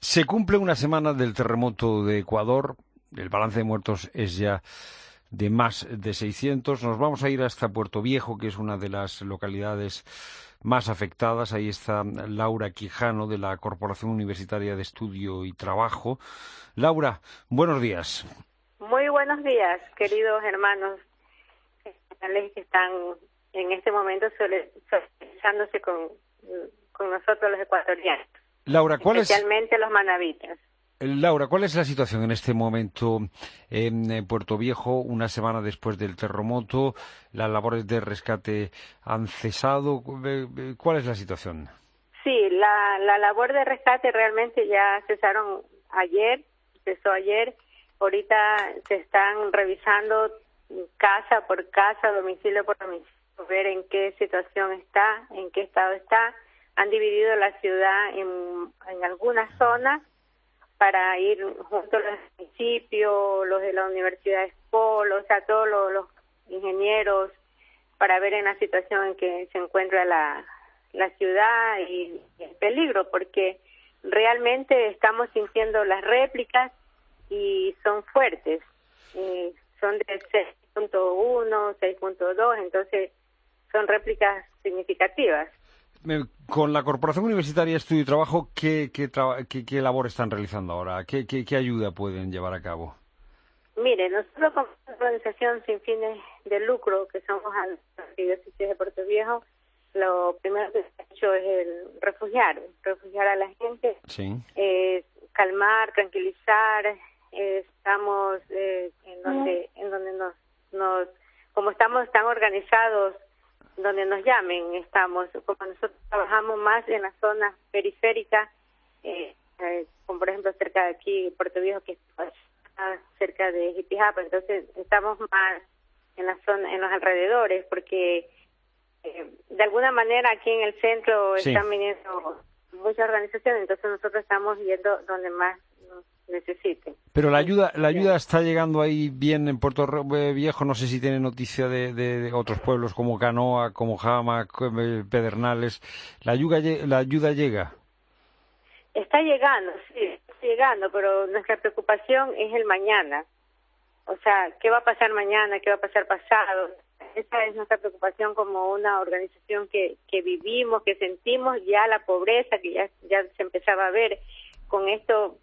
Se cumple una semana del terremoto de Ecuador. El balance de muertos es ya de más de 600. Nos vamos a ir hasta Puerto Viejo, que es una de las localidades más afectadas. Ahí está Laura Quijano, de la Corporación Universitaria de Estudio y Trabajo. Laura, buenos días. Muy buenos días, queridos hermanos que están en este momento solidarizándose con nosotros los ecuatorianos, Laura, especialmente los manavitas. Laura, ¿cuál es la situación en este momento en Puerto Viejo, una semana después del terremoto? ¿Las labores de rescate han cesado? ¿Cuál es la situación? Sí, la labor de rescate realmente ya cesó ayer. Ahorita se están revisando casa por casa, domicilio por domicilio, ver en qué situación está, en qué estado está. Han dividido la ciudad en algunas zonas para ir junto a los municipios, los de la Universidad Espol, o sea, todos los ingenieros, para ver en la situación en que se encuentra la ciudad y el peligro, porque realmente estamos sintiendo las réplicas y son fuertes, son de 6.1, 6.2, entonces son réplicas significativas. Con la Corporación Universitaria de Estudio y Trabajo, ¿qué labor están realizando ahora? ¿Qué ayuda pueden llevar a cabo? Mire, nosotros como organización sin fines de lucro, que somos la Arquidiócesis de Puerto Viejo, lo primero que se ha hecho es refugiar a la gente, Sí. Calmar, tranquilizar. Estamos en donde nos como estamos tan organizados, donde nos llamen, estamos. Como nosotros trabajamos más en las zonas periféricas, como por ejemplo cerca de aquí, Puerto Viejo, que está cerca de Jipijapa, entonces estamos más en la zona, en los alrededores, porque de alguna manera aquí en el centro están viniendo muchas organizaciones, entonces nosotros estamos yendo donde más nos necesiten. Pero la ayuda está llegando ahí bien en Puerto Viejo. No sé si tiene noticia de otros pueblos como Canoa, como Jama, Pedernales. La ayuda llega. Está llegando, sí, está llegando, pero nuestra preocupación es el mañana. O sea, ¿qué va a pasar mañana? ¿Qué va a pasar pasado? Esa es nuestra preocupación como una organización que vivimos, que sentimos ya la pobreza, que ya se empezaba a ver. Con esto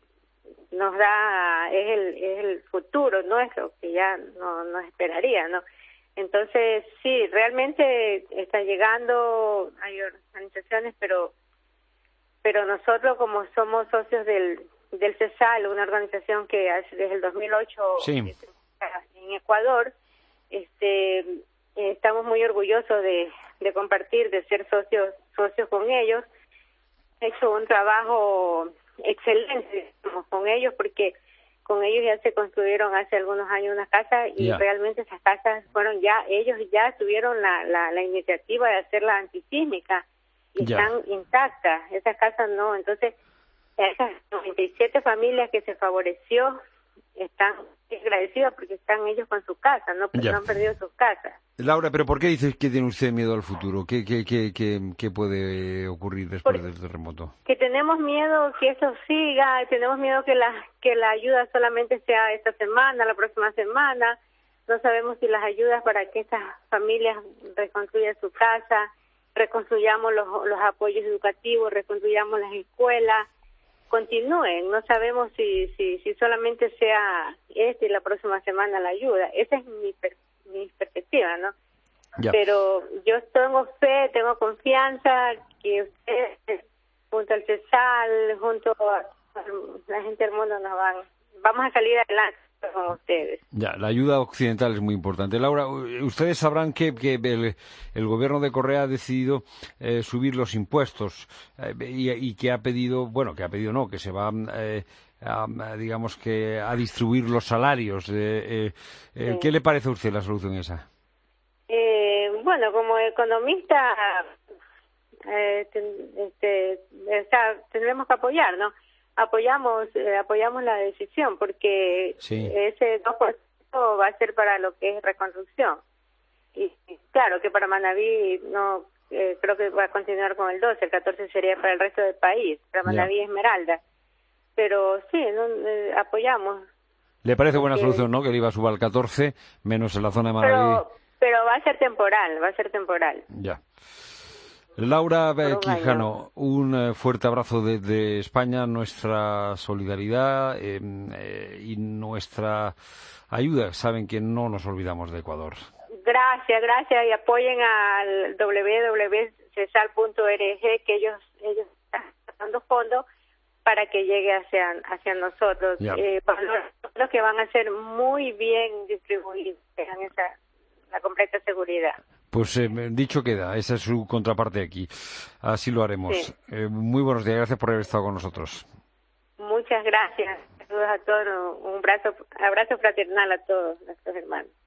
es el futuro nuestro, que ya no nos esperaría, ¿no? Entonces, sí, realmente está llegando, hay organizaciones, pero nosotros, como somos socios del CESAL, una organización que desde el 2008 en Ecuador, estamos muy orgullosos de compartir, de ser socios con ellos. He hecho un trabajo excelente con ellos, porque con ellos ya se construyeron hace algunos años unas casas y realmente esas casas ellos ya tuvieron la iniciativa de hacer la antisísmica y están intactas, esas casas no. Entonces esas 97 familias que se favoreció están agradecidas porque están ellos con su casa, no han perdido sus casas. Laura, pero ¿por qué dices que tiene usted miedo al futuro? ¿Qué puede ocurrir después del terremoto? Que tenemos miedo que eso siga, tenemos miedo que la ayuda solamente sea esta semana, la próxima semana. No sabemos si las ayudas para que estas familias reconstruyan su casa, reconstruyamos los apoyos educativos, reconstruyamos las escuelas, continúen. No sabemos si solamente sea y la próxima semana la ayuda. Esa es mi perspectiva, ¿no? Pero yo tengo fe, tengo confianza que ustedes, junto al CESAL, junto a la gente del mundo, vamos a salir adelante con ustedes. La ayuda occidental es muy importante. Laura, ustedes sabrán que el gobierno de Correa ha decidido subir los impuestos y que ha pedido, que se va digamos que a distribuir los salarios. ¿Qué le parece a usted la solución esa? Bueno, como economista, tendremos que apoyar, ¿no? Apoyamos la decisión, porque ese 2% va a ser para lo que es reconstrucción. Y claro que para Manabí no, creo que va a continuar con el 12, el 14 sería para el resto del país, para Manabí Esmeralda. pero sí, ¿no? Apoyamos. ¿Le parece buena solución, no? Que el IVA suba al 14, menos en la zona de Manabí. Pero va a ser temporal. Ya. Laura Por un Quijano, un fuerte abrazo desde España, nuestra solidaridad y nuestra ayuda. Saben que no nos olvidamos de Ecuador. Gracias, y apoyen al www.cesal.org, que ellos están dando fondos para que llegue hacia nosotros. Los que van a ser muy bien distribuidos, tengan la completa seguridad. Pues dicho queda, esa es su contraparte aquí. Así lo haremos. Sí. Muy buenos días, gracias por haber estado con nosotros. Muchas gracias. Saludos a todos, un abrazo fraternal a todos nuestros hermanos.